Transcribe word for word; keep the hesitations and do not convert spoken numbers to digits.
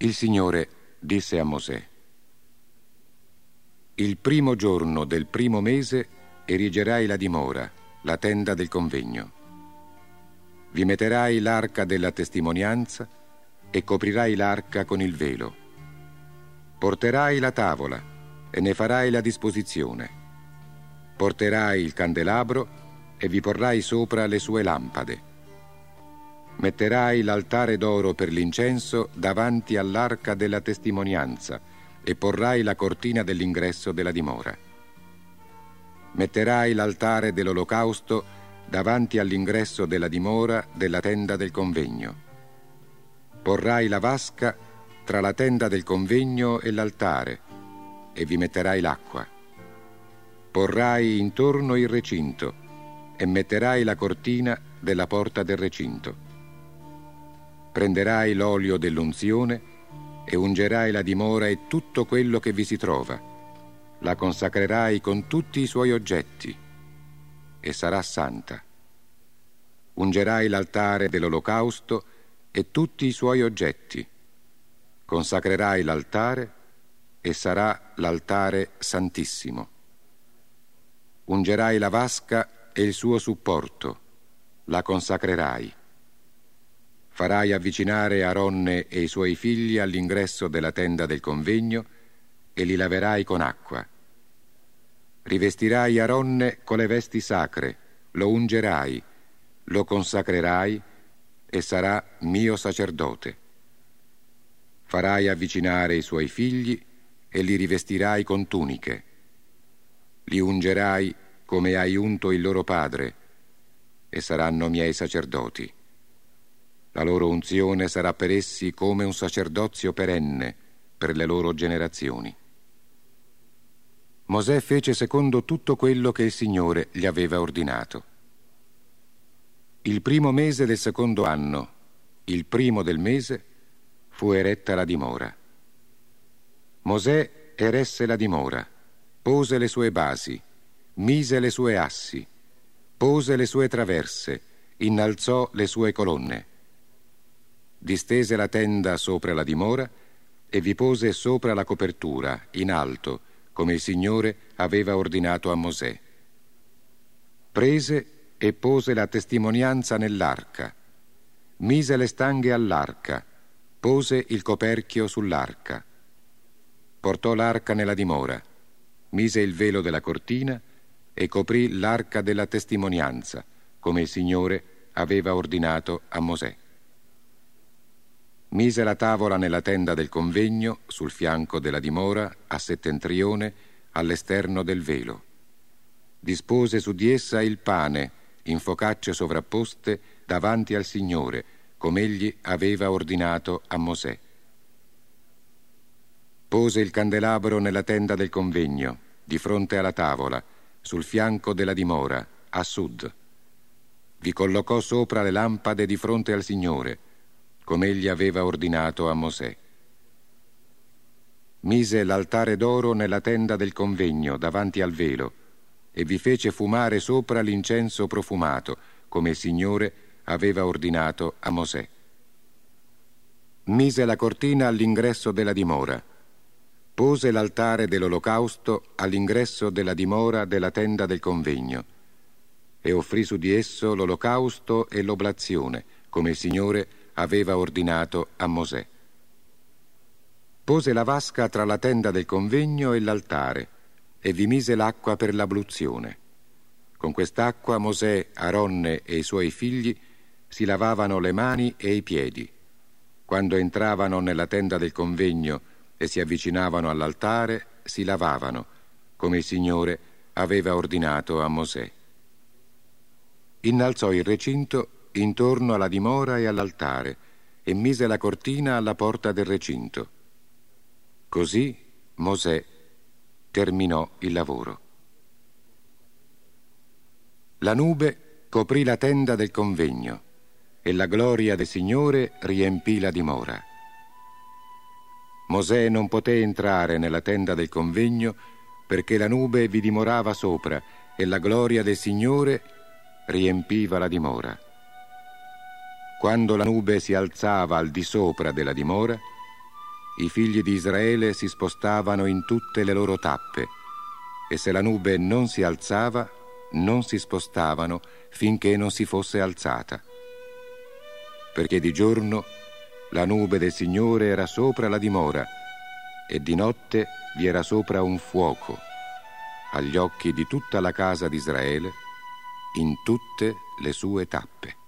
Il Signore disse a Mosè: il primo giorno del primo mese erigerai la dimora, la tenda del convegno. Vi metterai l'arca della testimonianza e coprirai l'arca con il velo. Porterai la tavola e ne farai la disposizione. Porterai il candelabro e vi porrai sopra le sue lampade. Metterai l'altare d'oro per l'incenso davanti all'arca della testimonianza e porrai la cortina dell'ingresso della dimora. Metterai l'altare dell'olocausto davanti all'ingresso della dimora della tenda del convegno. Porrai la vasca tra la tenda del convegno e l'altare e vi metterai l'acqua. Porrai intorno il recinto e metterai la cortina della porta del recinto. Prenderai l'olio dell'unzione e ungerai la dimora e tutto quello che vi si trova. La consacrerai con tutti i suoi oggetti e sarà santa. Ungerai l'altare dell'olocausto e tutti i suoi oggetti. Consacrerai l'altare e sarà l'altare santissimo. Ungerai la vasca e il suo supporto. La consacrerai. Farai avvicinare Aronne e i suoi figli all'ingresso della tenda del convegno e li laverai con acqua. Rivestirai Aronne con le vesti sacre, lo ungerai, lo consacrerai e sarà mio sacerdote. Farai avvicinare i suoi figli e li rivestirai con tuniche. Li ungerai come hai unto il loro padre e saranno miei sacerdoti. La loro unzione sarà per essi come un sacerdozio perenne per le loro generazioni. Mosè fece secondo tutto quello che il Signore gli aveva ordinato. Il primo mese del secondo anno, il primo del mese, fu eretta la dimora. Mosè eresse la dimora, pose le sue basi, mise le sue assi, pose le sue traverse, innalzò le sue colonne. Distese la tenda sopra la dimora e vi pose sopra la copertura, in alto, come il Signore aveva ordinato a Mosè. Prese e pose la testimonianza nell'arca, mise le stanghe all'arca, pose il coperchio sull'arca. Portò l'arca nella dimora, mise il velo della cortina e coprì l'arca della testimonianza, come il Signore aveva ordinato a Mosè. Mise la tavola nella tenda del convegno, sul fianco della dimora, a settentrione, all'esterno del velo. Dispose su di essa il pane, in focacce sovrapposte, davanti al Signore, come egli aveva ordinato a Mosè. Pose il candelabro nella tenda del convegno, di fronte alla tavola, sul fianco della dimora, a sud. Vi collocò sopra le lampade di fronte al Signore, come egli aveva ordinato a Mosè. Mise l'altare d'oro nella tenda del convegno, davanti al velo, e vi fece fumare sopra l'incenso profumato, come il Signore aveva ordinato a Mosè. Mise la cortina all'ingresso della dimora, pose l'altare dell'olocausto all'ingresso della dimora della tenda del convegno, e offrì su di esso l'olocausto e l'oblazione, come il Signore aveva ordinato a Mosè. Pose la vasca tra la tenda del convegno e l'altare e vi mise l'acqua per l'abluzione. Con quest'acqua Mosè, Aronne e i suoi figli si lavavano le mani e i piedi. Quando entravano nella tenda del convegno e si avvicinavano all'altare, si lavavano, come il Signore aveva ordinato a Mosè. Innalzò il recinto intorno alla dimora e all'altare e mise la cortina alla porta del recinto. Così Mosè terminò il lavoro. La nube coprì la tenda del convegno e la gloria del Signore riempì la dimora. Mosè non poté entrare nella tenda del convegno perché la nube vi dimorava sopra e la gloria del Signore riempiva la dimora. Quando la nube si alzava al di sopra della dimora, i figli di Israele si spostavano in tutte le loro tappe, e se la nube non si alzava, non si spostavano finché non si fosse alzata. Perché di giorno la nube del Signore era sopra la dimora, e di notte vi era sopra un fuoco, agli occhi di tutta la casa di Israele, in tutte le sue tappe.